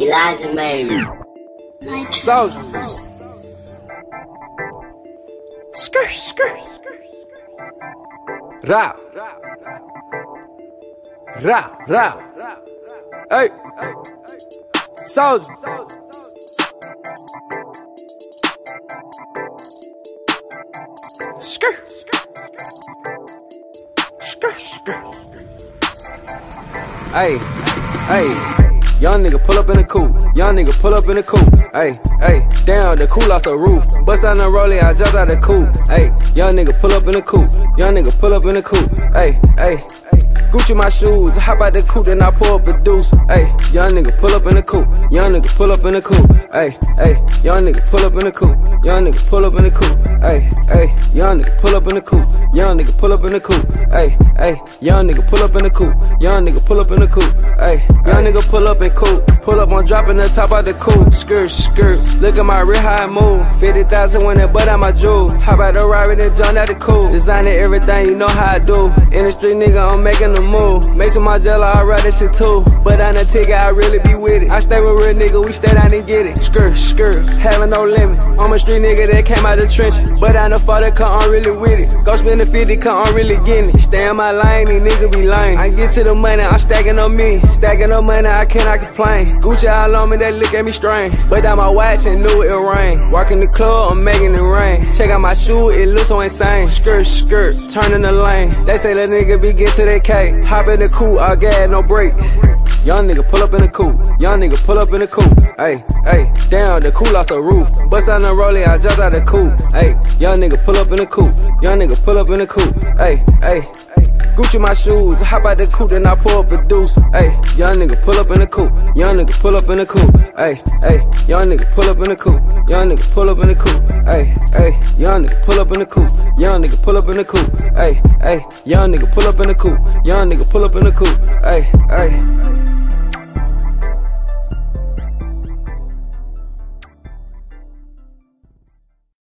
Elijah made Soldiers. Skirt, skirt. Ra. Ra, ra. Hey. Soldier. Skirt. Skirt, skirt. Hey, hey. Young nigga pull up in the coupe. Young nigga pull up in the coupe. Ay, ay, damn, the coupe lost the roof. Bust down the rollie, I jumped out the coupe. Ay, young nigga pull up in the coupe. Young nigga pull up in the coupe. Ay, ay, Gucci my shoes. Hop out the coupe, then I pull up a deuce. Ay, young nigga pull up in the coupe. Young nigga pull up in the coupe. Ay, ay, young nigga pull up in the coupe. Young nigga pull up in the coupe. Ay, ay, young nigga pull up in the coupe. Young nigga pull up in the coupe. Ay, ay, young nigga pull up in the coupe. Young nigga pull up in the coupe. Ay, young nigga pull up in coupe. Pull up on dropping the top out the coupe. Skirt, skirt. Look at my rear how I move. 50,000 when it butt out my jewels. Hop out the ride and jump out the coupe. Designing everything, you know how I do. In the street, nigga, I'm making the move. Make some my jello, I ride that shit too. But on the ticket, I really be with it. I stay with real nigga, we stay down and get it. Skirt, skirt. Having no limit. I'm a street nigga that came out the trenches. But I know for the car, I'm really with it. Go spend the 50, car, I'm really getting it. Stay in my lane, these niggas be lame. I get to the money, I'm stacking on me. Stacking up money, I cannot complain. Gucci all on me, they look at me strange. But down my watch and knew it rain. Walking the club, I'm making it rain. Check out my shoe, it looks so insane. Skirt, skirt, turning the lane. They say that nigga be get to that cake. Hop in the coupe, all gas, no break. Young nigga pull up in the coupe. Young nigga pull up in the coupe. Ay, ay, damn, the coupe lost the roof. Bust down the rollie, I jumped out the coupe. Ay, young nigga pull up in the coupe. Young nigga pull up in the coupe. Ay, ay, Gucci my shoes. Hop out the coupe, then I pull up a deuce. Ay, young nigga pull up in the coupe. Young nigga pull up in the coupe. Ay, ay, young nigga pull up in the coupe. Young nigga pull up in the coupe. Ay, ay, young nigga pull up in the coupe. Young nigga pull up in the coupe. Ay, ay, young nigga pull up in the coupe. Young nigga pull up in the coupe. Ay, ay.